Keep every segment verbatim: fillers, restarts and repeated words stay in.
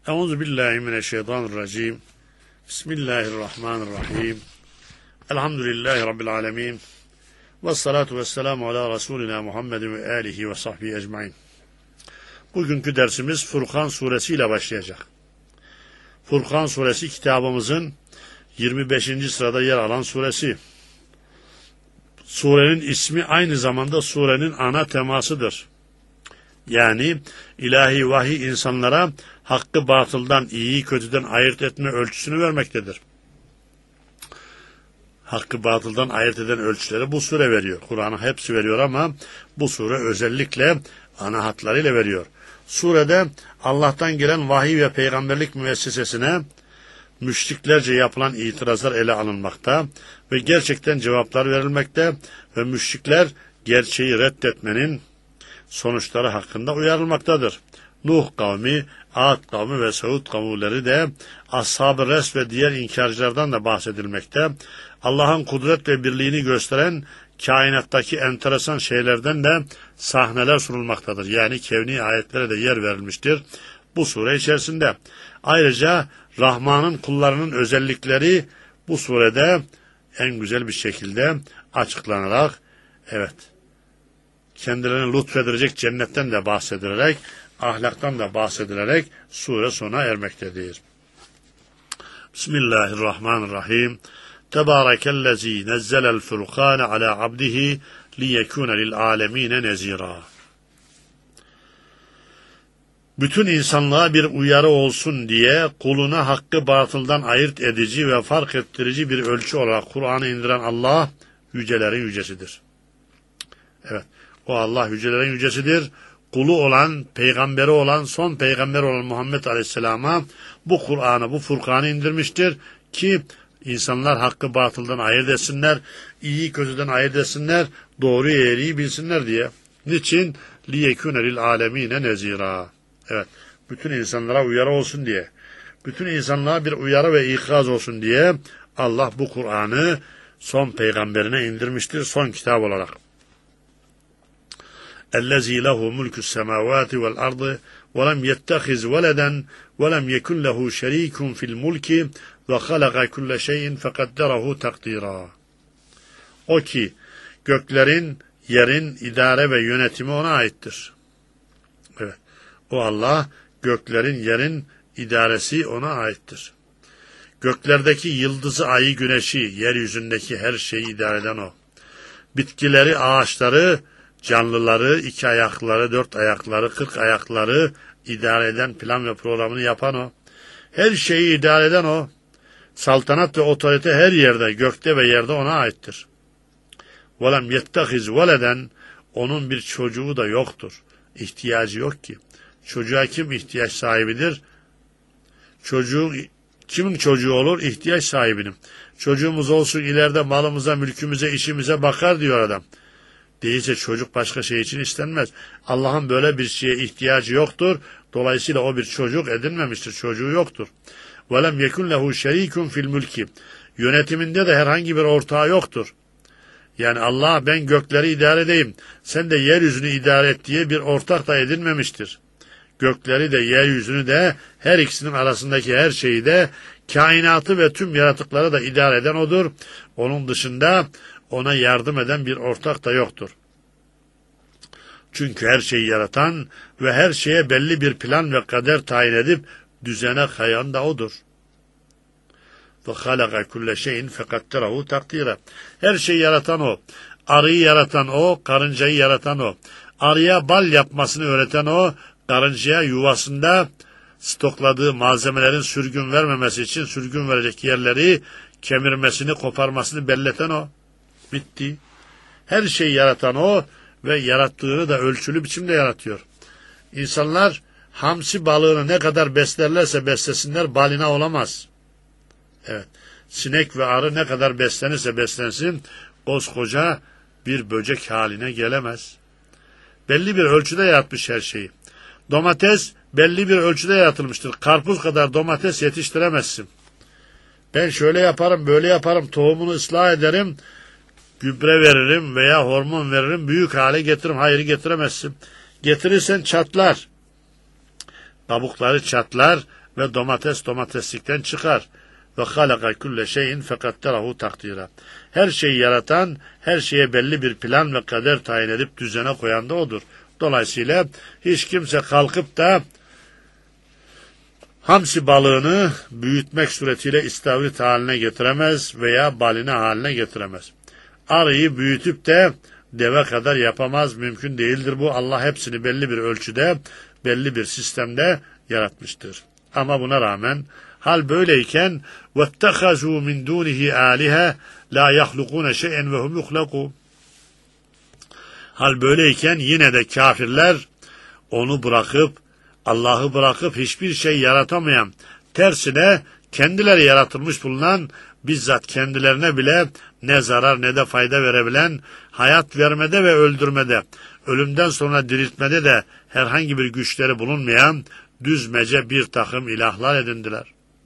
Euzu billahi mineşşeytanirracim. Bismillahirrahmanirrahim. Elhamdülillahi rabbil alamin. Ves salatu vesselamu ala Resulina Muhammedin ve alihi ve sahbihi ecmaîn. Bugünkü dersimiz Furkan suresi ile başlayacak. Furkan suresi kitabımızın yirmi beşinci sırada yer alan suresi. Surenin ismi aynı zamanda surenin ana temasıdır. Yani ilahi vahiy insanlara hakkı batıldan, iyiyi kötüden ayırt etme ölçüsünü vermektedir. Hakkı batıldan ayırt eden ölçüleri bu sure veriyor. Kur'an'ın hepsi veriyor ama bu sure özellikle ana hatlarıyla veriyor. Surede Allah'tan gelen vahiy ve peygamberlik müessesesine müşriklerce yapılan itirazlar ele alınmakta ve gerçekten cevaplar verilmekte ve müşrikler gerçeği reddetmenin sonuçları hakkında uyarılmaktadır. Nuh kavmi, Ad kavmi ve Saud kavmileri de Ashab-ı Res ve diğer inkarcılardan da bahsedilmekte. Allah'ın kudret ve birliğini gösteren kainattaki enteresan şeylerden de sahneler sunulmaktadır. Yani kevni ayetlere de yer verilmiştir bu sure içerisinde. Ayrıca Rahman'ın kullarının özellikleri bu surede en güzel bir şekilde açıklanarak, evet, kendilerine lütfedilecek cennetten de bahsedilerek, ahlaktan da bahsedilerek sure sona ermektedir. Bismillahirrahmanirrahim. Tebârekellezî nezzelel furkâne alâ abdihi liyekûne lil âlemîne nezîrâ. Bütün insanlığa bir uyarı olsun diye kuluna hakkı batıldan ayırt edici ve fark ettirici bir ölçü olarak Kur'an'ı indiren Allah yücelerin yücesidir. Evet, o Allah yücelerin yücesidir. Kulu olan, peygamberi olan, son peygamber olan Muhammed Aleyhisselam'a bu Kur'an'ı, bu Furkan'ı indirmiştir ki insanlar hakkı batıldan ayırt etsinler, iyi kötüden ayırt etsinler, doğruyu eğriyi bilsinler diye. Niçin? Liyekûne lil âlemîne nezîrâ. Evet, bütün insanlara uyarı olsun diye, bütün insanlığa bir uyarı ve ikaz olsun diye Allah bu Kur'an'ı son peygamberine indirmiştir, son kitap olarak. اَلَّذ۪ي لَهُ مُلْكُ السَّمَاوَاتِ وَالْأَرْضِ وَلَمْ يَتَّخِذْ وَلَدًا وَلَمْ يَكُنْ لَهُ شَر۪يكٌ فِي الْمُلْكِ وَخَلَقَ كُلَّ شَيْءٍ فَقَدَّرَهُ تَقْدِيرًا. O ki göklerin, yerin idare ve yönetimi ona aittir. Evet, o Allah, göklerin, yerin idaresi ona aittir. Göklerdeki yıldızı, ayı, güneşi, yeryüzündeki her şeyi idare eden o. Bitkileri, ağaçları, canlıları, iki ayakları, dört ayakları, kırk ayakları idare eden, plan ve programını yapan o. Her şeyi idare eden o. Saltanat ve otorite her yerde, gökte ve yerde ona aittir. وَلَمْ يَتَّخِزْ وَلَدًا. Onun bir çocuğu da yoktur. İhtiyacı yok ki. Çocuğa kim ihtiyaç sahibidir? Çocuğun, kimin çocuğu olur? İhtiyaç sahibinin. Çocuğumuz olsun, ileride malımıza, mülkümüze, işimize bakar diyor adam. Değilse çocuk başka şey için istenmez. Allah'ın böyle bir şeye ihtiyacı yoktur. Dolayısıyla o bir çocuk edinmemiştir. Çocuğu yoktur. وَلَمْ يَكُنْ لَهُ شَر۪يكٌ فِي الْمُلْكِ. Yönetiminde de herhangi bir ortağı yoktur. Yani Allah, ben gökleri idare edeyim, sen de yeryüzünü idare et diye bir ortak da edinmemiştir. Gökleri de yeryüzünü de, her ikisinin arasındaki her şeyi de, kainatı ve tüm yaratıkları da idare eden odur. Onun dışında ona yardım eden bir ortak da yoktur. Çünkü her şeyi yaratan ve her şeye belli bir plan ve kader tayin edip düzene kayan da odur. وَخَلَقَ كُلَّ شَيْءٍ فَقَدَّرَهُ تَقْدِيرًا. Her şeyi yaratan o. Arıyı yaratan o, karıncayı yaratan o. Arıya bal yapmasını öğreten o, karıncaya yuvasında stokladığı malzemelerin sürgün vermemesi için sürgün verecek yerleri kemirmesini, koparmasını belleten o. Bitti. Her şeyi yaratan o ve yarattığını da ölçülü biçimde yaratıyor. İnsanlar hamsi balığını ne kadar beslerlerse beslesinler balina olamaz. Evet, sinek ve arı ne kadar beslenirse beslensin koskoca bir böcek haline gelemez. Belli bir ölçüde yaratmış her şeyi. Domates belli bir ölçüde yaratılmıştır. Karpuz kadar domates yetiştiremezsin. Ben şöyle yaparım, böyle yaparım, tohumunu ıslah ederim, gübre veririm veya hormon veririm, büyük hale getiririm. Hayır, getiremezsin. Getirirsen çatlar. Kabukları çatlar, ve domates domateslikten çıkar. Ve halaka kulle şeyin fekadderahu takdira. Her şeyi yaratan, her şeye belli bir plan ve kader tayin edip düzene koyan da odur. Dolayısıyla hiç kimse kalkıp da hamsi balığını büyütmek suretiyle istavrit haline getiremez veya balina haline getiremez. Arıyı büyütüp de deve kadar yapamaz, mümkün değildir bu. Allah hepsini belli bir ölçüde, belli bir sistemde yaratmıştır. Ama buna rağmen hal böyleyken وَاتَّخَذُوا مِنْ دُونِهِ آلِهَا لَا يَخْلُقُونَ شَيْئًا وَهُمْ يُخْلَقُونَ. Hal böyleyken yine de kafirler onu bırakıp, Allah'ı bırakıp hiçbir şey yaratamayan, tersine kendileri yaratılmış bulunan, bizzat kendilerine bile ne zarar ne de fayda verebilen, hayat vermede ve öldürmede, ölümden sonra diriltmede de herhangi bir güçleri bulunmayan düzmece bir takım ilahlar edindiler.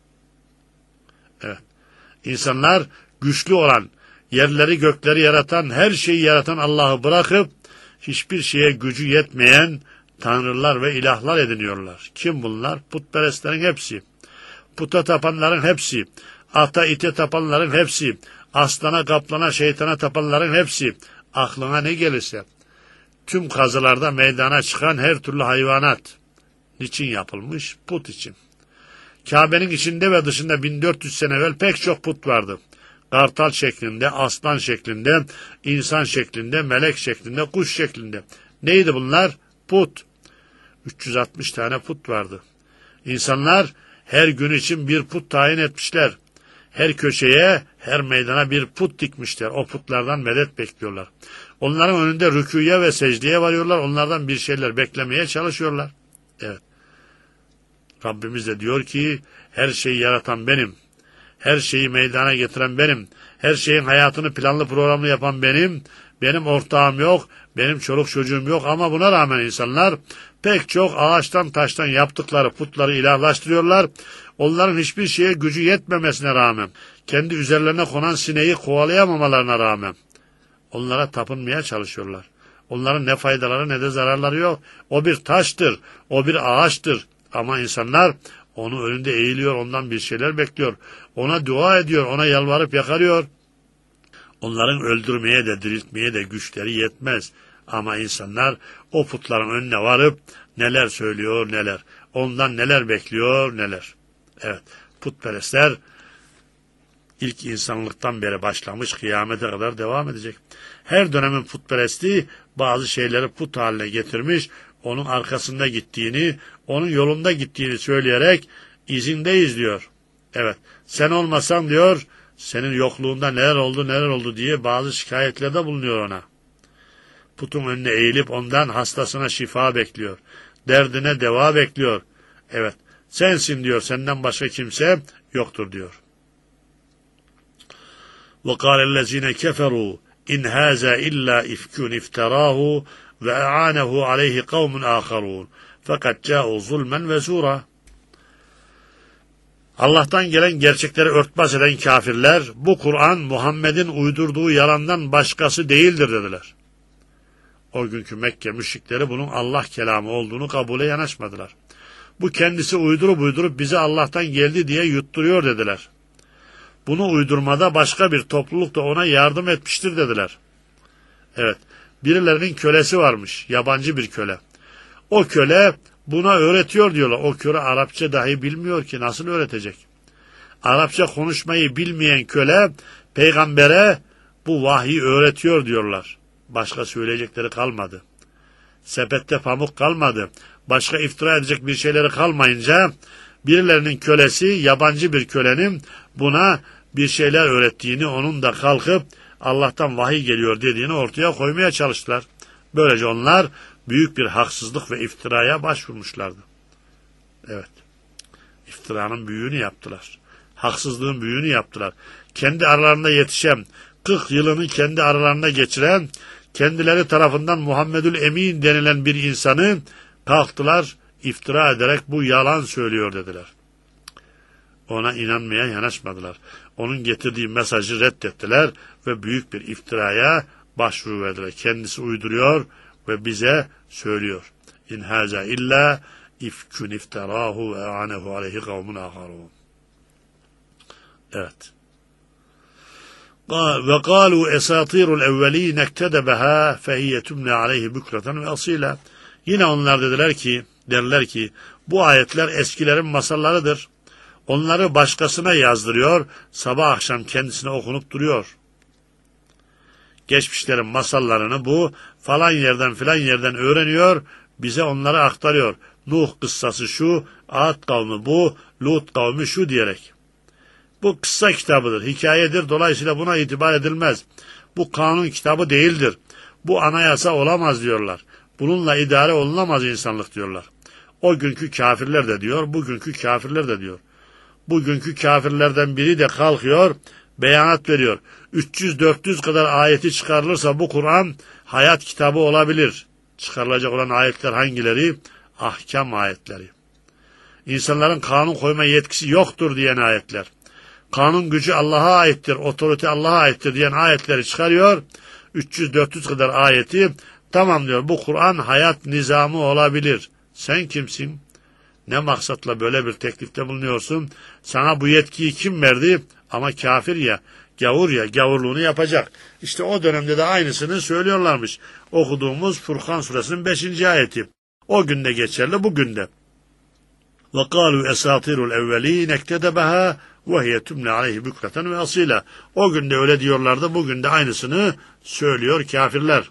Evet. İnsanlar güçlü olan, yerleri gökleri yaratan, her şeyi yaratan Allah'ı bırakıp hiçbir şeye gücü yetmeyen tanrılar ve ilahlar ediniyorlar. Kim bunlar? Putperestlerin hepsi. Puta tapanların hepsi. Ata ite tapanların hepsi. Aslana kaplana şeytana tapanların hepsi. Aklına ne gelirse. Tüm kazılarda meydana çıkan her türlü hayvanat. Niçin yapılmış? Put için. Kabe'nin içinde ve dışında bin dört yüz sene evvel pek çok put vardı. Kartal şeklinde, aslan şeklinde, insan şeklinde, melek şeklinde, kuş şeklinde. Neydi bunlar? Put. üç yüz altmış tane put vardı. İnsanlar her gün için bir put tayin etmişler. Her köşeye, her meydana bir put dikmişler. O putlardan medet bekliyorlar. Onların önünde rüküye ve secdeye varıyorlar. Onlardan bir şeyler beklemeye çalışıyorlar. Evet. Rabbimiz de diyor ki her şeyi yaratan benim. Her şeyi meydana getiren benim. Her şeyin hayatını planlı programlı yapan benim. Benim ortağım yok. Benim çoluk çocuğum yok. Ama buna rağmen insanlar pek çok ağaçtan taştan yaptıkları putları ilahlaştırıyorlar. Onların hiçbir şeye gücü yetmemesine rağmen, kendi üzerlerine konan sineği kovalayamamalarına rağmen onlara tapınmaya çalışıyorlar. Onların ne faydaları ne de zararları yok. O bir taştır, o bir ağaçtır. Ama insanlar onun önünde eğiliyor, ondan bir şeyler bekliyor. Ona dua ediyor, ona yalvarıp yakarıyor. Onların öldürmeye de diriltmeye de güçleri yetmez. Ama insanlar o putların önüne varıp neler söylüyor neler. Ondan neler bekliyor neler. Evet, putperestler ilk insanlıktan beri başlamış, kıyamete kadar devam edecek. Her dönemin putperestliği bazı şeyleri put haline getirmiş, onun arkasında gittiğini, onun yolunda gittiğini söyleyerek izindeyiz diyor. Evet, sen olmasan diyor, senin yokluğunda neler oldu neler oldu diye bazı şikayetlerde bulunuyor ona. Putun önüne eğilip ondan hastasına şifa bekliyor. Derdine deva bekliyor. Evet, sensin diyor, senden başka kimse yoktur diyor. وَقَالَ الَّذ۪ينَ كَفَرُوا اِنْ هَذَا اِلَّا اِفْكُنْ اِفْتَرَاهُ وَاَعَانَهُ عَلَيْهِ قَوْمٌ آخَرُونَ فَقَدْ جَاءُوا ظُلْمًا وَزُورًا. Allah'tan gelen gerçekleri örtbas eden kafirler, bu Kur'an Muhammed'in uydurduğu yalandan başkası değildir dediler. O günkü Mekke müşrikleri bunun Allah kelamı olduğunu kabule yanaşmadılar. Bu kendisi uydurup uydurup bize Allah'tan geldi diye yutturuyor dediler. Bunu uydurmada başka bir topluluk da ona yardım etmiştir dediler. Evet, birilerinin kölesi varmış, yabancı bir köle. O köle buna öğretiyor diyorlar. O köle Arapça dahi bilmiyor ki nasıl öğretecek? Arapça konuşmayı bilmeyen köle peygambere bu vahyi öğretiyor diyorlar. Başka söyleyecekleri kalmadı. Sepette pamuk kalmadı. Başka iftira edecek bir şeyleri kalmayınca birilerinin kölesi, yabancı bir kölenin buna bir şeyler öğrettiğini, onun da kalkıp Allah'tan vahiy geliyor dediğini ortaya koymaya çalıştılar. Böylece onlar büyük bir haksızlık ve iftiraya başvurmuşlardı. Evet. İftiranın büyüğünü yaptılar. Haksızlığın büyüğünü yaptılar. Kendi aralarında yetişen, kırk yılını kendi aralarında geçiren, kendileri tarafından Muhammedül Emin denilen bir insanı kalktılar, iftira ederek bu yalan söylüyor dediler. Ona inanmaya yanaşmadılar. Onun getirdiği mesajı reddettiler ve büyük bir iftiraya başvuruverdiler. Kendisi uyduruyor ve bize söylüyor. İn haza illa ifkün ifterahu ve anehu aleyhi kavmun aharun. Evet. Ve kâlu esatirul evvelîn ektedebeha fehiye tümne aleyhi bükreten ve asîla. Yine onlar dediler ki, derler ki, bu ayetler eskilerin masallarıdır. Onları başkasına yazdırıyor, sabah akşam kendisine okunup duruyor. Geçmişlerin masallarını bu falan yerden filan yerden öğreniyor, bize onları aktarıyor. Nuh kıssası şu, Ad kavmi bu, Lut kavmi şu diyerek. Bu kıssa kitabıdır, hikayedir, dolayısıyla buna itibar edilmez. Bu kanun kitabı değildir. Bu anayasa olamaz diyorlar. Bununla idare olunamaz insanlık diyorlar. O günkü kafirler de diyor, bugünkü kafirler de diyor. Bugünkü kafirlerden biri de kalkıyor, beyanat veriyor. üç yüz dört yüz kadar ayeti çıkarılırsa bu Kur'an hayat kitabı olabilir. Çıkarılacak olan ayetler hangileri? Ahkam ayetleri. İnsanların kanun koyma yetkisi yoktur diyen ayetler. Kanun gücü Allah'a aittir, otorite Allah'a aittir diyen ayetleri çıkarıyor. üç yüz dört yüz kadar ayeti tamam diyor, bu Kur'an hayat nizamı olabilir. Sen kimsin? Ne maksatla böyle bir teklifte bulunuyorsun? Sana bu yetkiyi kim verdi? Ama kafir ya, gavur ya, gavurluğunu yapacak. İşte o dönemde de aynısını söylüyorlarmış. Okuduğumuz Furkan suresinin beşinci ayeti. O günde geçerli, bugün de. وَقَالُوا اَسَاطِرُ الْاَوَّل۪ينَ اَكْتَدَبَهَا وَهِيَ تُمْنَ عَلَيْهِ بُكْرَةً وَاَصِيلًا. O günde öyle diyorlardı, bugün de aynısını söylüyor kafirler.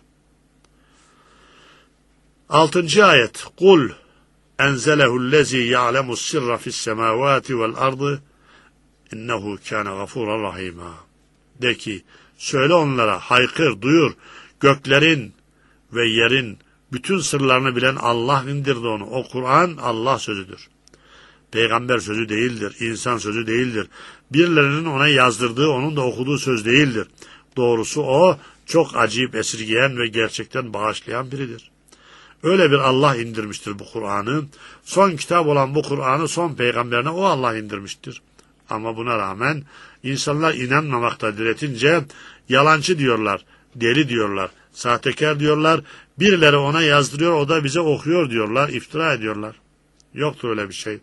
Altıncı ayet. قُلْ اَنْزَلَهُ الَّذ۪ي يَعْلَمُ السِّرَّ فِي السَّمَاوَاتِ وَالْاَرْضِ اِنَّهُ كَانَ غَفُورًا رَحِيمًا. De ki, söyle onlara, haykır, duyur, göklerin ve yerin bütün sırlarını bilen Allah indirdi onu. O Kur'an Allah sözüdür. Peygamber sözü değildir, insan sözü değildir. Birilerinin ona yazdırdığı, onun da okuduğu söz değildir. Doğrusu o, çok acayip esirgeyen ve gerçekten bağışlayan biridir. Öyle bir Allah indirmiştir bu Kur'an'ı. Son kitap olan bu Kur'an'ı son peygamberine o Allah indirmiştir. Ama buna rağmen insanlar inanmamakta diretince yalancı diyorlar, deli diyorlar, sahtekar diyorlar, birileri ona yazdırıyor, o da bize okuyor diyorlar, iftira ediyorlar. Yoktur öyle bir şey.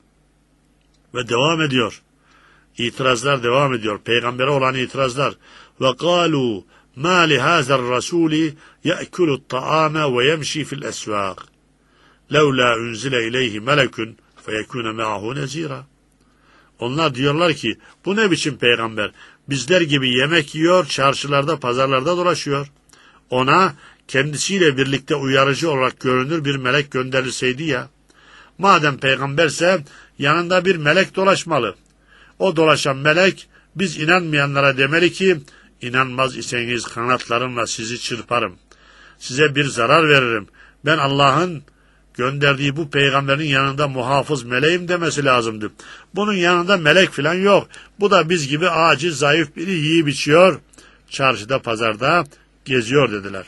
Ve devam ediyor. İtirazlar devam ediyor. Peygambere olan itirazlar. وَقَالُوا مَا لِهَذَا الرَّسُولِ يَأْكُلُ الطَّعَامَ وَيَمْشِي فِي الْأَسْوَاقِ لَوْلَا اُنْزِلَ اِلَيْهِ مَلَكٌ فَيَكُونَ مَعَهُ نَزِيرًا. Onlar diyorlar ki, bu ne biçim peygamber? Bizler gibi yemek yiyor, çarşılarda, pazarlarda dolaşıyor. Ona kendisiyle birlikte uyarıcı olarak görünür bir melek gönderilseydi ya. Madem peygamberse yanında bir melek dolaşmalı. O dolaşan melek biz inanmayanlara demeli ki, inanmaz iseniz kanatlarımla sizi çırparım. Size bir zarar veririm. Ben Allah'ın gönderdiği bu peygamberin yanında muhafız meleğim demesi lazımdı. Bunun yanında melek falan yok. Bu da biz gibi aciz, zayıf biri, yiyip içiyor, çarşıda, pazarda geziyor dediler.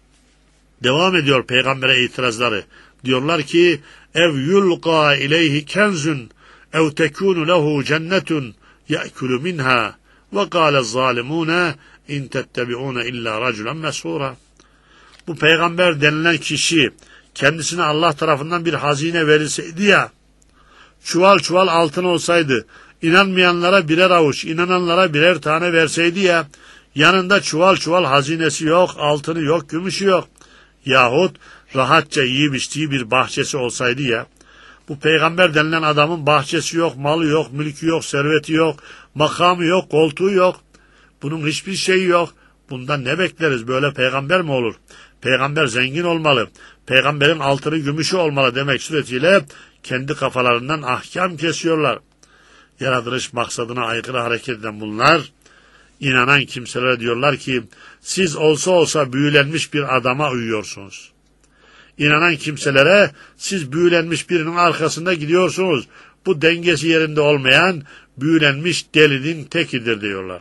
Devam ediyor peygambere itirazları. Diyorlar ki, ev yulqa ileyhi kenzun ev tekunu lehu cennetun ya'kulu minha ve kâle zâlimûne in tettebi'ûne illa raculen mesûra. Bu peygamber denilen kişi kendisine Allah tarafından bir hazine verilseydi ya, çuval çuval altın olsaydı, inanmayanlara birer avuç, inananlara birer tane verseydi ya, yanında çuval çuval hazinesi yok, altını yok, gümüşü yok, yahut rahatça yiyip içtiği bir bahçesi olsaydı ya, bu peygamber denilen adamın bahçesi yok, malı yok, mülkü yok, serveti yok, makamı yok, koltuğu yok, bunun hiçbir şeyi yok. Bundan ne bekleriz? Böyle peygamber mi olur? Peygamber zengin olmalı, peygamberin altını gümüşü olmalı demek suretiyle kendi kafalarından ahkam kesiyorlar. Yaratılış maksadına aykırı hareket eden bunlar, inanan kimselere diyorlar ki, siz olsa olsa büyülenmiş bir adama uyuyorsunuz. İnanan kimselere, siz büyülenmiş birinin arkasında gidiyorsunuz. Bu dengesi yerinde olmayan, büyülenmiş delinin tekidir diyorlar.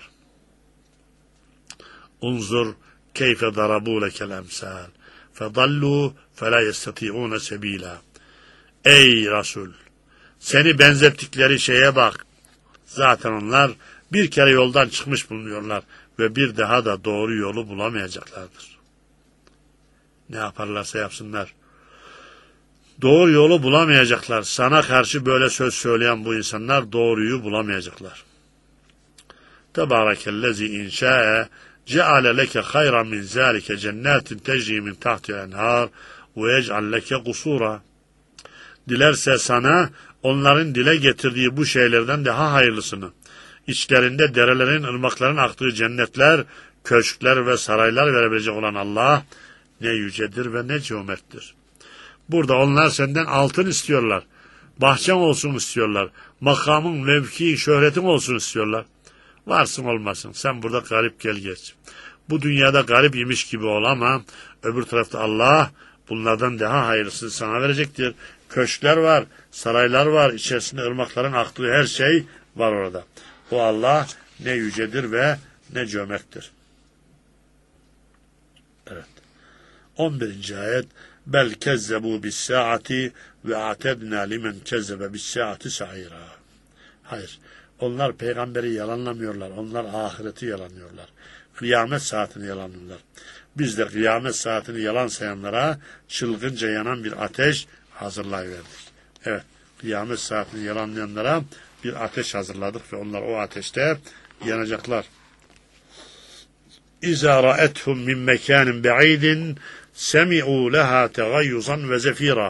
Unzur keyfe darabu lekel emsal fedallu fela yestati'une sebila. Ey Resul, seni benzettikleri şeye bak. Zaten onlar bir kere yoldan çıkmış bulunuyorlar ve bir daha da doğru yolu bulamayacaklardır. Ne yaparlarsa yapsınlar. Doğru yolu bulamayacaklar. Sana karşı böyle söz söyleyen bu insanlar doğruyu bulamayacaklar. Tebârekellezî inşâe ceale leke hayran min zâlike cennetin tecrî min tahti enhâr ve yec'al leke kusûra. Dilerse sana onların dile getirdiği bu şeylerden daha hayırlısını, içlerinde derelerin, ırmakların aktığı cennetler, köşkler ve saraylar verebilecek olan Allah ne yücedir ve ne cömerttir. Burada onlar senden altın istiyorlar, bahçen olsun istiyorlar, makamın, mevki, şöhretin olsun istiyorlar. Varsın olmasın, sen burada garip gel geç. Bu dünyada garip imiş gibi ol ama öbür tarafta Allah bunlardan daha hayırlısını sana verecektir. Köşkler var, saraylar var, içerisinde ırmakların aktığı her şey var orada. O Allah ne yücedir ve ne cömerttir. Evet. on birinci ayet. Bel kezzebu bis saati ve atedna limen kezzebe bis saati sa'ira. Hayır. Onlar peygamberi yalanlamıyorlar. Onlar ahireti yalanlıyorlar. Kıyamet saatini yalanlıyorlar. Biz de kıyamet saatini yalan sayanlara çılgınca yanan bir ateş hazırlayıverdik. Evet. Kıyamet saatini yalanlayanlara bir ateş hazırladık ve onlar o ateşte yanacaklar. İzâ ra'ethum min mekânin be'idin semi'û lehâ tegayyuzan ve zefîrâ.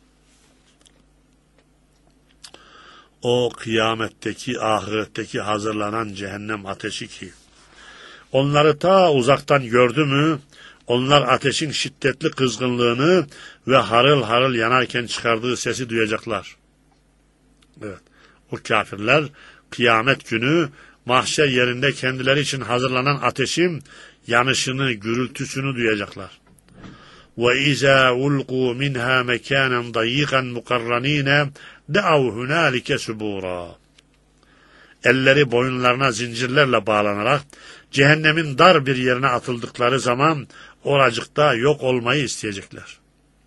O kıyametteki, ahiretteki hazırlanan cehennem ateşi ki, onları ta uzaktan gördü mü, onlar ateşin şiddetli kızgınlığını ve harıl harıl yanarken çıkardığı sesi duyacaklar. Evet, o kafirler kıyamet günü mahşer yerinde kendileri için hazırlanan ateşin yanışını, gürültüsünü duyacaklar. وَاِذَا اُلْقُوا مِنْهَا مَكَانًا ضَيِّقًا مُقَرَّن۪ينَ دَعَوْ هُنَالِكَ سُبُورًا. Elleri boyunlarına zincirlerle bağlanarak cehennemin dar bir yerine atıldıkları zaman oracıkta yok olmayı isteyecekler.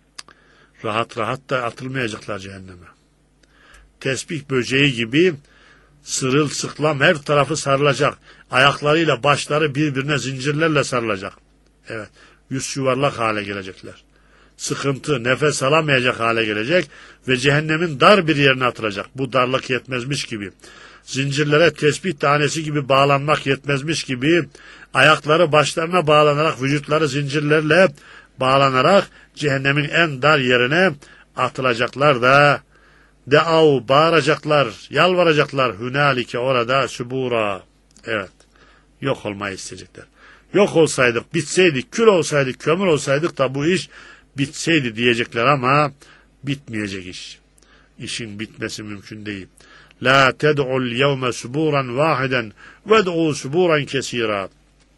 Rahat rahat da atılmayacaklar cehenneme. Tesbih böceği gibi sırılsıklam her tarafı sarılacak. Ayaklarıyla başları birbirine zincirlerle sarılacak. Evet, yüz yuvarlak hale gelecekler. Sıkıntı, nefes alamayacak hale gelecek ve cehennemin dar bir yerine atılacak. Bu darlık yetmezmiş gibi, zincirlere tesbih tanesi gibi bağlanmak yetmezmiş gibi, ayakları başlarına bağlanarak, vücutları zincirlerle bağlanarak cehennemin en dar yerine atılacaklar da deav bağıracaklar, yalvaracaklar, hünalike orada sübura. Evet, yok olmayı isteyecekler. Yok olsaydık, bitseydik, kül olsaydık, kömür olsaydık da bu iş bitseydi diyecekler ama bitmeyecek iş. İşin bitmesi mümkün değil. La ted'ul yevme suburan vahiden ved'u suburan kesira.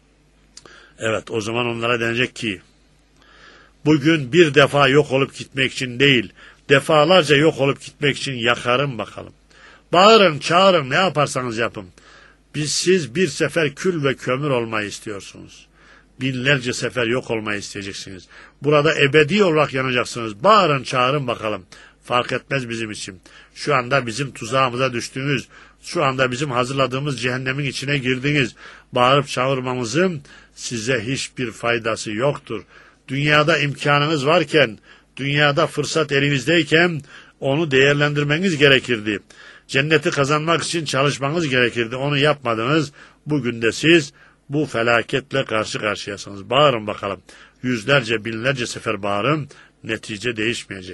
Evet, o zaman onlara denecek ki bugün bir defa yok olup gitmek için değil, defalarca yok olup gitmek için yakarım bakalım. Bağırın, çağırın, ne yaparsanız yapın. Biz siz bir sefer kül ve kömür olmayı istiyorsunuz. Binlerce sefer yok olmayı isteyeceksiniz. Burada ebedi olarak yanacaksınız. Bağırın, çağırın bakalım. Fark etmez bizim için. Şu anda bizim tuzağımıza düştünüz. Şu anda bizim hazırladığımız cehennemin içine girdiniz. Bağırıp çağırmamızın size hiçbir faydası yoktur. Dünyada imkanınız varken, dünyada fırsat elinizdeyken onu değerlendirmeniz gerekirdi. Cenneti kazanmak için çalışmanız gerekirdi. Onu yapmadınız. Bugün de siz bu felaketle karşı karşıyasınız. Bağırın bakalım. Yüzlerce, binlerce sefer bağırın. Netice değişmeyecek.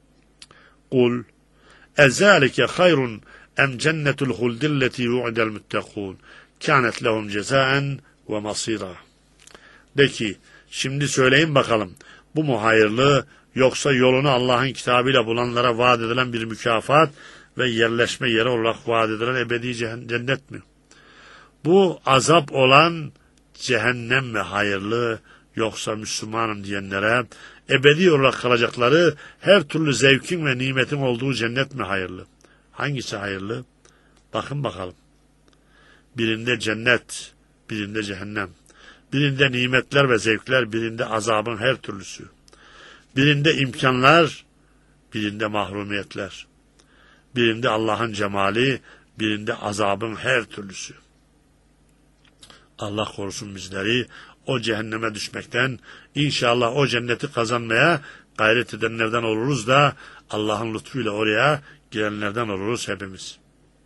Kul ezalike hayrun em cennetul huldilleti yu'del muttakun kânet lehum cezaen ve masira. De ki, şimdi söyleyin bakalım, bu mu hayırlı, yoksa yolunu Allah'ın kitabıyla bulanlara vaat edilen bir mükafat ve yerleşme yeri olarak vaat edilen ebedi cennet mi? Bu azap olan cehennem mi hayırlı, yoksa Müslümanım diyenlere ebedi olarak kalacakları her türlü zevkin ve nimetin olduğu cennet mi hayırlı? Hangisi hayırlı? Bakın bakalım. Birinde cennet, birinde cehennem. Birinde nimetler ve zevkler, birinde azabın her türlüsü. Birinde imkanlar, birinde mahrumiyetler. Birinde Allah'ın cemali, birinde azabın her türlüsü. Allah korusun bizleri o cehenneme düşmekten, inşallah o cenneti kazanmaya gayret edenlerden oluruz da Allah'ın lütfuyla oraya girenlerden oluruz hepimiz.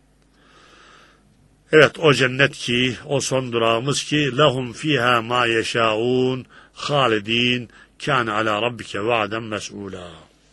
Evet, o cennet ki, o son durağımız ki lahum fiha ma yeşaun halidin kâne ala rabbike va'den mes'ûlâ.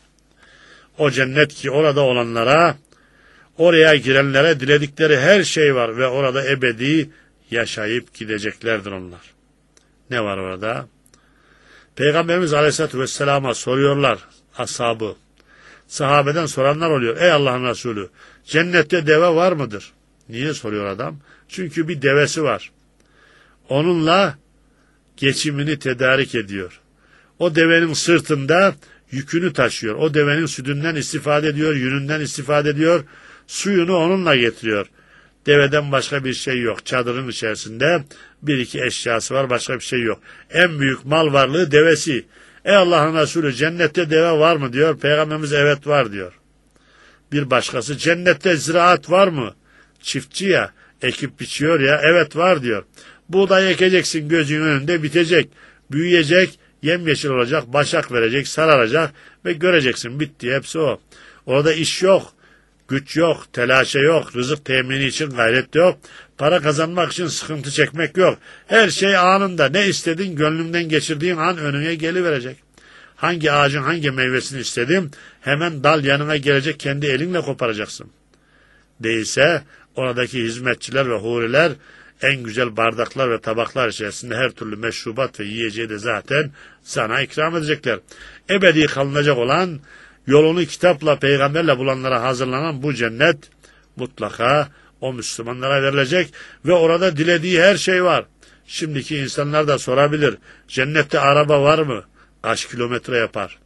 O cennet ki orada olanlara, oraya girenlere diledikleri her şey var ve orada ebedi yaşayıp gideceklerdir onlar. Ne var orada? Peygamberimiz Aleyhisselatü Vesselam'a soruyorlar ashabı. Sahabeden soranlar oluyor. Ey Allah'ın Resulü, cennette deve var mıdır? Niye soruyor adam? Çünkü bir devesi var. Onunla geçimini tedarik ediyor. O devenin sırtında yükünü taşıyor. O devenin sütünden istifade ediyor, yününden istifade ediyor. Suyunu onunla getiriyor. Deveden başka bir şey yok. Çadırın içerisinde bir iki eşyası var, başka bir şey yok. En büyük mal varlığı devesi. Ey Allah'ın Resulü, cennette deve var mı diyor. Peygamberimiz evet var diyor. Bir başkası cennette ziraat var mı? Çiftçi ya, ekip biçiyor ya, evet var diyor. Buğday ekeceksin, gözünün önünde bitecek, büyüyecek, yemyeşil olacak, başak verecek, sararacak ve göreceksin, bitti, hepsi o. Orada iş yok, güç yok, telaşe yok, rızık temini için gayret yok, para kazanmak için sıkıntı çekmek yok. Her şey anında, ne istediğin gönlünden geçirdiğin an önüne geliverecek. Hangi ağacın hangi meyvesini istedin, hemen dal yanına gelecek, kendi elinle koparacaksın. Değilse oradaki hizmetçiler ve huriler en güzel bardaklar ve tabaklar içerisinde her türlü meşrubat ve yiyeceği de zaten sana ikram edecekler. Ebedi kalınacak olan, yolunu kitapla, peygamberle bulanlara hazırlanan bu cennet mutlaka o Müslümanlara verilecek ve orada dilediği her şey var. Şimdiki insanlar da sorabilir, cennette araba var mı? Kaç kilometre yapar?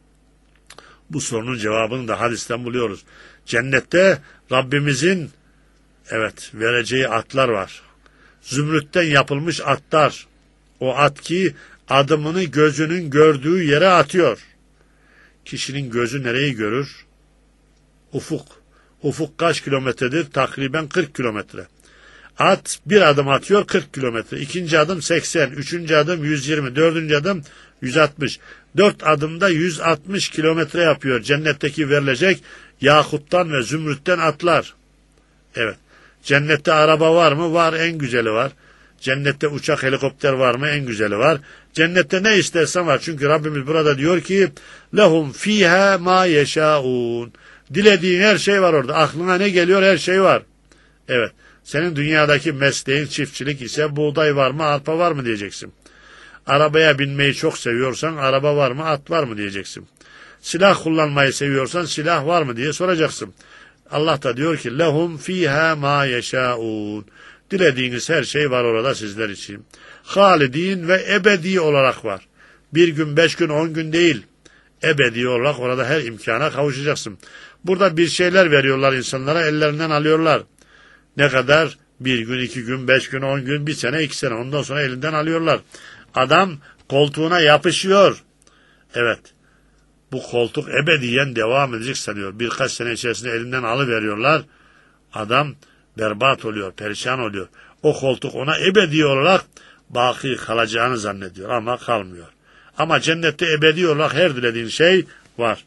Bu sorunun cevabını da hadisten buluyoruz. Cennette Rabbimizin evet vereceği atlar var. Zümrütten yapılmış atlar. O at ki adımını gözünün gördüğü yere atıyor. Kişinin gözü nereyi görür? Ufuk. Ufuk kaç kilometredir? Takriben kırk kilometre. At bir adım atıyor kırk kilometre. İkinci adım seksen. Üçüncü adım yüz yirmi. Dördüncü adım yüz altmış. Dört adımda yüz altmış kilometre yapıyor. Cennetteki verilecek yakuttan ve zümrütten atlar. Evet. Cennette araba var mı? Var, en güzeli var. Cennette uçak, helikopter var mı? En güzeli var. Cennette ne istersen var. Çünkü Rabbimiz burada diyor ki lehum fiha ma yeşaun. Dilediğin her şey var orada. Aklına ne geliyor? Her şey var. Evet. Senin dünyadaki mesleğin çiftçilik ise buğday var mı? Arpa var mı diyeceksin. Arabaya binmeyi çok seviyorsan araba var mı? At var mı diyeceksin. Silah kullanmayı seviyorsan silah var mı diye soracaksın. Allah da diyor ki lehum fiha ma yeşaun. Dilediğiniz her şey var orada sizler için. Halidin ve ebedi olarak var. Bir gün, beş gün, on gün değil. Ebedi olarak orada her imkana kavuşacaksın. Burada bir şeyler veriyorlar insanlara, ellerinden alıyorlar. Ne kadar? Bir gün, iki gün, beş gün, on gün, bir sene, iki sene. Ondan sonra elinden alıyorlar. Adam koltuğuna yapışıyor. Evet. Bu koltuk ebediyen devam edecek sanıyor. Birkaç sene içerisinde elinden alıveriyorlar. Adam berbat oluyor, perişan oluyor. O koltuk ona ebedi olarak baki kalacağını zannediyor ama kalmıyor. Ama cennette ebedi olarak her dilediğin şey var.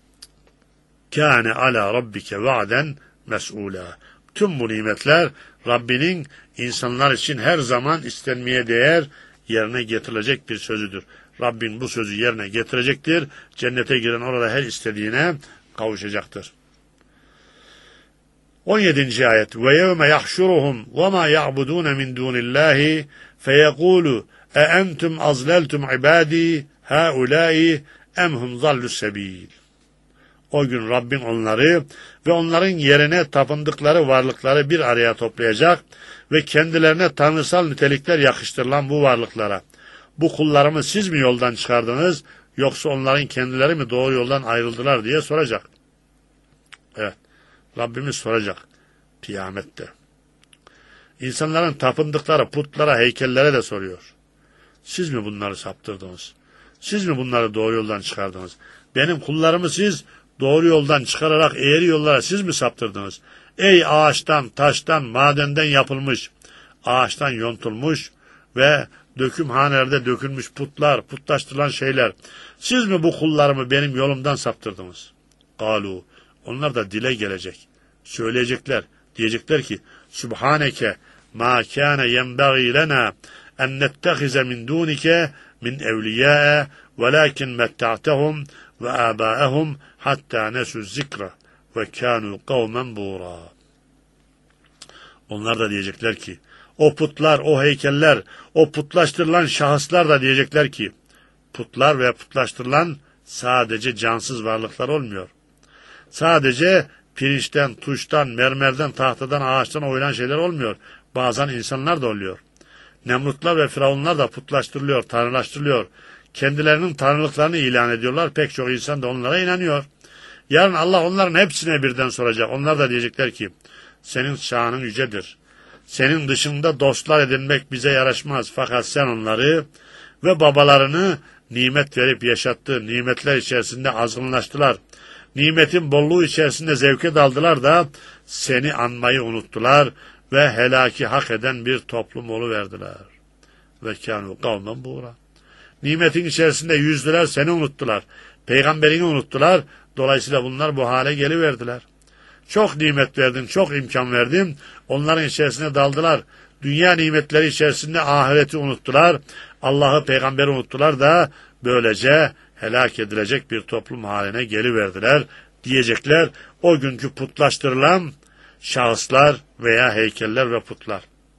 Kâne ala rabbike va'den mes'ûlâ. Tüm bu nimetler Rabbinin insanlar için her zaman istenmeye değer, yerine getirilecek bir sözüdür. Rabbin bu sözü yerine getirecektir. Cennete giren orada her istediğine kavuşacaktır. on yedinci ayet. Ve yevme yahşuruhum ve ma ya'budun min dunillahi feyekulu e entum azleltum ibadi haulâi emhum zallus sebil. O gün Rabbin onları ve onların yerine tapındıkları varlıkları bir araya toplayacak ve kendilerine tanrısal nitelikler yakıştırılan bu varlıklara, bu kullarımı siz mi yoldan çıkardınız, yoksa onların kendileri mi doğru yoldan ayrıldılar diye soracak. Evet, Rabbimiz soracak kıyamette. İnsanların tapındıkları putlara, heykellere de soruyor. Siz mi bunları saptırdınız? Siz mi bunları doğru yoldan çıkardınız? Benim kullarımı siz doğru yoldan çıkararak eğri yollara siz mi saptırdınız? Ey ağaçtan, taştan, madenden yapılmış, ağaçtan yontulmuş ve dökümhanelerde dökülmüş putlar, putlaştırılan şeyler. Siz mi bu kullarımı benim yolumdan saptırdınız? Galu. Onlar da dile gelecek. Söyleyecekler. Diyecekler ki Subhaneke ma kâne yenbagî lenâ en nettehize min dûnike min evliyâe velâkin metta'tehum ve âbâehum hattâ nesû zikra ve kânû kavmen bûrâ. Onlar da diyecekler ki o putlar, o heykeller, o putlaştırılan şahıslar da diyecekler ki putlar ve putlaştırılan sadece cansız varlıklar olmuyor. Sadece pirinçten, tuştan, mermerden, tahtadan, ağaçtan oynan şeyler olmuyor. Bazen insanlar da oluyor. Nemrutlar ve firavunlar da putlaştırılıyor, tanrılaştırılıyor. Kendilerinin tanrılıklarını ilan ediyorlar. Pek çok insan da onlara inanıyor. Yarın Allah onların hepsine birden soracak. Onlar da diyecekler ki senin şanın yücedir. Senin dışında dostlar edinmek bize yaraşmaz. Fakat sen onları ve babalarını nimet verip yaşattı. Nimetler içerisinde azgınlaştılar. Nimetin bolluğu içerisinde zevke daldılar da seni anmayı unuttular ve helaki hak eden bir toplum oluverdiler. Ve kânû kavmen bûrâ. Nimetin içerisinde yüzdüler, seni unuttular. Peygamberini unuttular. Dolayısıyla bunlar bu hale geliverdiler. Çok nimet verdin, çok imkan verdin. Onların içerisine daldılar. Dünya nimetleri içerisinde ahireti unuttular. Allah'ı, peygamberi unuttular da böylece helak edilecek bir toplum haline geliverdiler diyecekler o günkü putlaştırılan şahıslar veya heykeller ve putlar.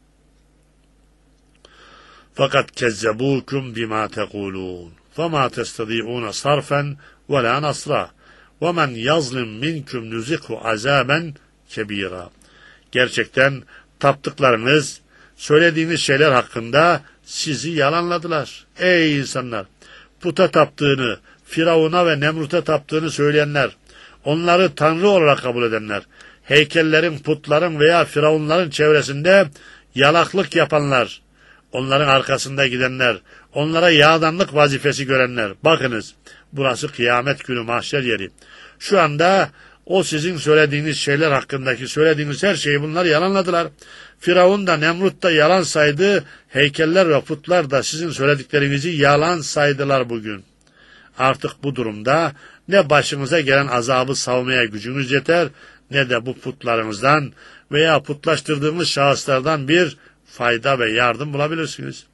Fakat kezzebukum bima tekulun fema testadi'un sarfen ve la nasra ve men yazlim minkum nuzikhu azaben kebira. Gerçekten taptıklarınız, söylediğiniz şeyler hakkında sizi yalanladılar. Ey insanlar! Puta taptığını, Firavun'a ve Nemrut'a taptığını söyleyenler, onları tanrı olarak kabul edenler, heykellerin, putların veya firavunların çevresinde yalaklık yapanlar, onların arkasında gidenler, onlara yağdanlık vazifesi görenler. Bakınız, burası kıyamet günü mahşer yeri. Şu anda o sizin söylediğiniz şeyler hakkındaki söylediğiniz her şeyi bunlar yalanladılar. Firavun da Nemrut da yalan saydı, heykeller ve putlar da sizin söylediklerinizi yalan saydılar bugün. Artık bu durumda ne başınıza gelen azabı savmaya gücünüz yeter, ne de bu putlarınızdan veya putlaştırdığınız şahıslardan bir fayda ve yardım bulabilirsiniz.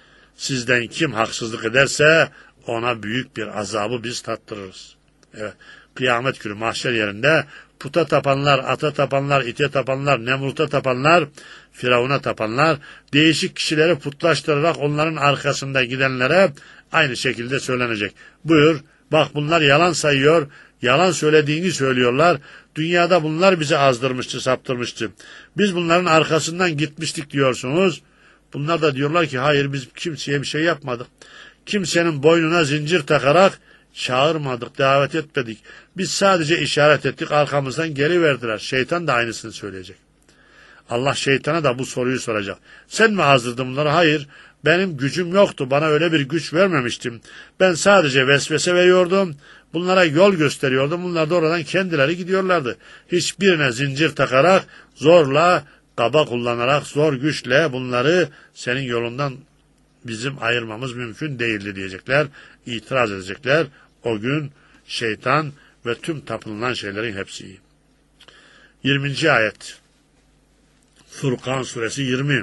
Sizden kim haksızlık ederse ona büyük bir azabı biz tattırırız. Evet, kıyamet günü mahşer yerinde puta tapanlar, ata tapanlar, ite tapanlar, Nemrut'a tapanlar, Firavun'a tapanlar, değişik kişileri putlaştırarak onların arkasında gidenlere aynı şekilde söylenecek. Buyur, bak bunlar yalan sayıyor, yalan söylediğini söylüyorlar. Dünyada bunlar bizi azdırmıştı, saptırmıştı. Biz bunların arkasından gitmiştik diyorsunuz. Bunlar da diyorlar ki hayır biz kimseye bir şey yapmadık. Kimsenin boynuna zincir takarak çağırmadık, davet etmedik. Biz sadece işaret ettik, arkamızdan geliverdiler. Şeytan da aynısını söyleyecek. Allah şeytana da bu soruyu soracak. Sen mi azdırdın bunları? Hayır, benim gücüm yoktu, bana öyle bir güç vermemiştim. Ben sadece vesvese veriyordum, bunlara yol gösteriyordum. Bunlar da oradan kendileri gidiyorlardı. Hiçbirine zincir takarak, zorla, kaba kullanarak, zor güçle bunları senin yolundan bizim ayırmamız mümkün değildi diyecekler, itiraz edecekler. O gün şeytan ve tüm tapınılan şeylerin hepsi. yirminci ayet. Furkan suresi yirmi.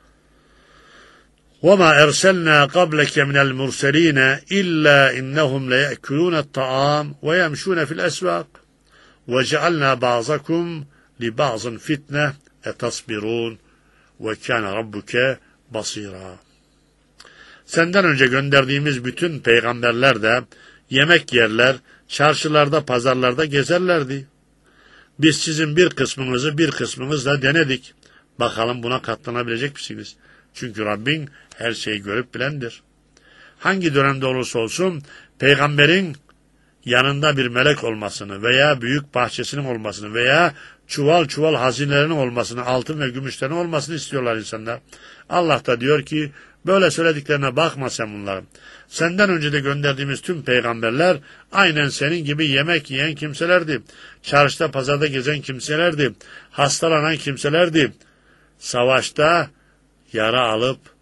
وَمَا اَرْسَلْنَا قَبْلَكَ مِنَ الْمُرْسَلِينَ إِلَّا إِنَّهُمْ لَيَأْكُلُونَ الطَّعَامَ وَيَمْشُونَ فِي الْأَسْوَاقِ وَجَعَلْنَا بَعْضَكُمْ لِبَعْضٍ فِتْنَةً اَتَصْبِرُونَ وَكَانَ رَبُّكَ بَصِيرًا. Senden önce gönderdiğimiz bütün peygamberler de yemek yerler, çarşılarda, pazarlarda gezerlerdi. Biz sizin bir kısmınızı bir kısmınızla denedik. Bakalım buna katlanabilecek misiniz? Çünkü Rabbin her şeyi görüp bilendir. Hangi dönemde olursa olsun peygamberin yanında bir melek olmasını veya büyük bahçesinin olmasını veya çuval çuval hazinelerinin olmasını, altın ve gümüşlerin olmasını istiyorlar insanlar. Allah da diyor ki böyle söylediklerine bakma sen bunların. Senden önce de gönderdiğimiz tüm peygamberler aynen senin gibi yemek yiyen kimselerdi. Çarşıda pazarda gezen kimselerdi. Hastalanan kimselerdi. Savaşta yara alıp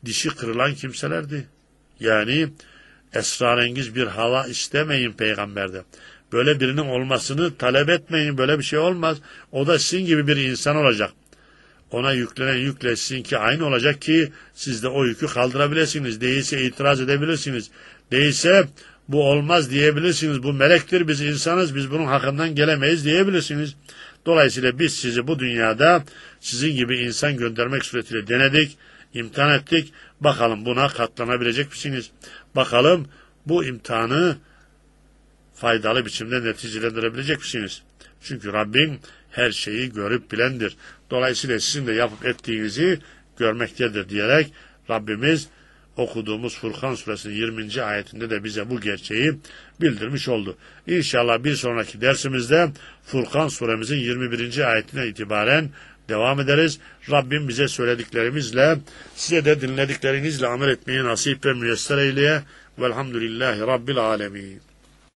dişi kırılan kimselerdi. Yani esrarengiz bir hava istemeyin peygamberde. Böyle birinin olmasını talep etmeyin. Böyle bir şey olmaz. O da sizin gibi bir insan olacak. Ona yüklenen yükle sizinki aynı olacak ki siz de o yükü kaldırabilirsiniz. Değilse itiraz edebilirsiniz. Değilse bu olmaz diyebilirsiniz. Bu melektir, biz insanız, biz bunun hakkından gelemeyiz diyebilirsiniz. Dolayısıyla biz sizi bu dünyada sizin gibi insan göndermek suretiyle denedik, imtihan ettik. Bakalım buna katlanabilecek misiniz? Bakalım bu imtihanı faydalı biçimde neticelendirebilecek misiniz? Çünkü Rabbim her şeyi görüp bilendir. Dolayısıyla sizin de yapıp ettiğinizi görmektedir diyerek Rabbimiz okuduğumuz Furkan suresinin yirminci ayetinde de bize bu gerçeği bildirmiş oldu. İnşallah bir sonraki dersimizde Furkan suremizin yirmi birinci ayetine itibaren devam ederiz. Rabbim bize söylediklerimizle, size de dinlediklerinizle amel etmeyi nasip ve müyesser eyleye. Velhamdülillahi Rabbil alemin.